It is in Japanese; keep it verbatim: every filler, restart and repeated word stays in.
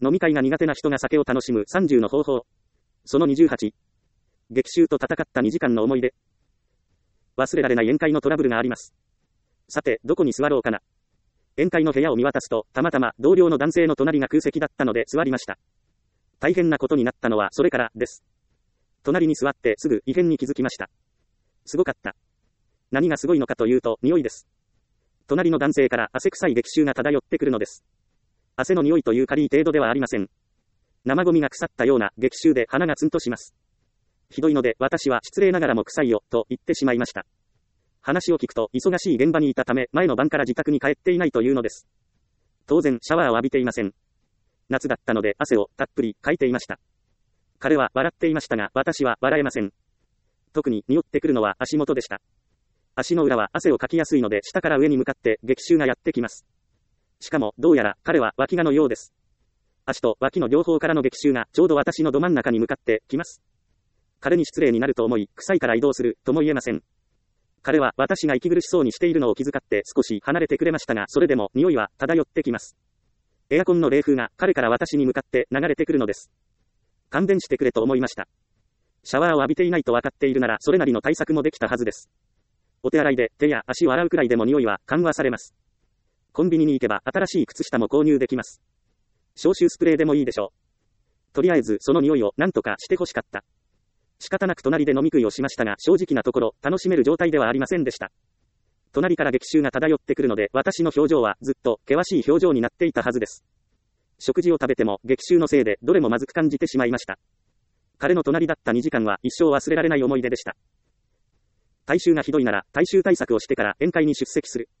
飲み会が苦手な人が酒を楽しむさんじゅうの方法。そのにじゅうはち。激臭と戦ったにじかんの思い出。忘れられない宴会のトラブルがあります。さて、どこに座ろうかな。宴会の部屋を見渡すと、たまたま同僚の男性の隣が空席だったので座りました。大変なことになったのはそれからです。隣に座ってすぐ異変に気づきました。すごかった。何がすごいのかというと、匂いです。隣の男性から汗臭い激臭が漂ってくるのです。汗の匂いという軽い程度ではありません。生ゴミが腐ったような激臭で鼻がツンとします。ひどいので私は失礼ながらも臭いよ、と言ってしまいました。話を聞くと忙しい現場にいたため前の晩から自宅に帰っていないというのです。当然シャワーを浴びていません。夏だったので汗をたっぷりかいていました。彼は笑っていましたが私は笑えません。特に匂ってくるのは足元でした。足の裏は汗をかきやすいので下から上に向かって激臭がやってきます。しかもどうやら彼は脇がのようです。足と脇の両方からの激臭がちょうど私のど真ん中に向かってきます。彼に失礼になると思い臭いから移動するとも言えません。彼は私が息苦しそうにしているのを気遣って少し離れてくれましたがそれでも匂いは漂ってきます。エアコンの冷風が彼から私に向かって流れてくるのです。勘弁してくれと思いました。シャワーを浴びていないと分かっているならそれなりの対策もできたはずです。お手洗いで手や足を洗うくらいでも匂いは緩和されます。コンビニに行けば新しい靴下も購入できます。消臭スプレーでもいいでしょう。とりあえずその匂いを何とかしてほしかった。仕方なく隣で飲み食いをしましたが正直なところ楽しめる状態ではありませんでした。隣から激臭が漂ってくるので私の表情はずっと険しい表情になっていたはずです。食事を食べても激臭のせいでどれもまずく感じてしまいました。彼の隣だったにじかんは一生忘れられない思い出でした。体臭がひどいなら体臭対策をしてから宴会に出席する。